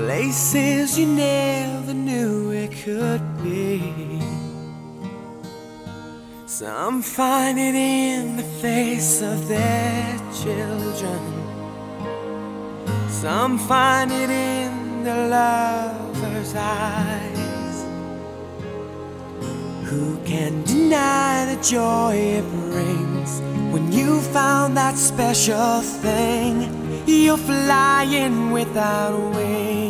places you never knew it could be. Some find it in the face of their children. Some find it in the lover's eyes. Who can deny the joy it brings when you found that special thing? You're flying without wings.